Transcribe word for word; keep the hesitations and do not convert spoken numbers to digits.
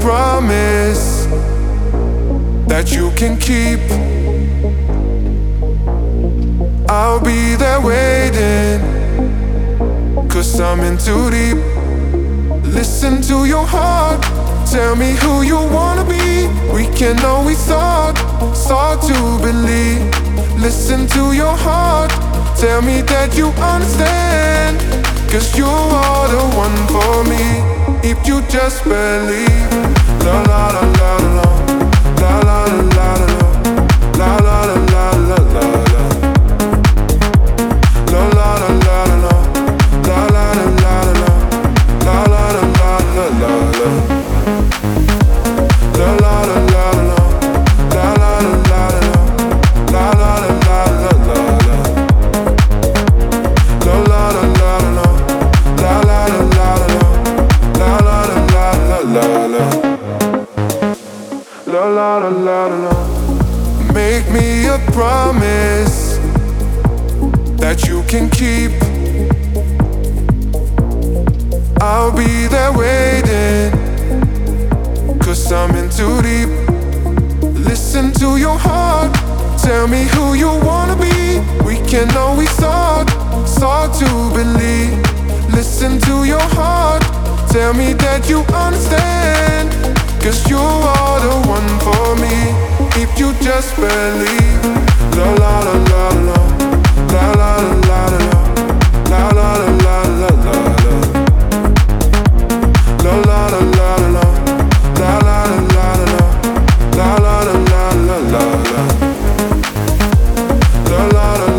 promise that you can keep. I'll be there waiting, 'cause I'm in too deep. Listen to your heart, tell me who you wanna be. We can always start, start to believe. Listen to your heart, tell me that you understand, 'cause you are the one for me, if you just believe. La la la la la la la la la la la la la la la la. La la la la la la la la la la la la la la la la la. La la la la la la la la la la la la la la la. La la la la la la la la la la la la la la. La la la la la. Make me a promise that you can keep. I'll be there waiting, 'cause I'm in too deep. Listen to your heart, tell me who you wanna be. We can always start, start to believe. Listen to your heart, tell me that you understand, 'cause you are the one for me, if you just believe. La la la la la la la la la la la la la la la la. La la la la la la la la la la la la la la la la. La la la